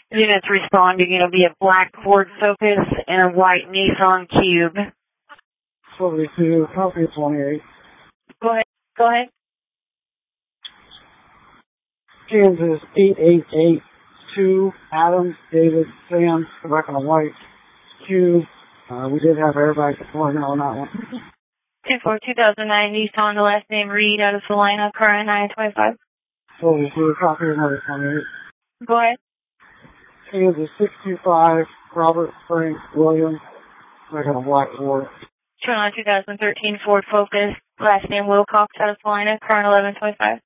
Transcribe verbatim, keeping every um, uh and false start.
Units responding. It'll be a black Ford Focus and a white Nissan Cube. forty-two, copy twenty-eight. Go ahead. Go ahead. Kansas eight eight eight two, Adam, David, Sam, Quebec on a white Cube. Uh, we did have airbags deployed on that one. two four two thousand nine Nissan, the last name Reed out of Salina, current nine twenty-five. forty-two, copy another twenty-eight. Go ahead. Kansas six two five, Robert, Frank, William, Quebec on a white Ford. two thousand thirteen Ford Focus, last name Wilcox out of Salina, current eleven twenty-five.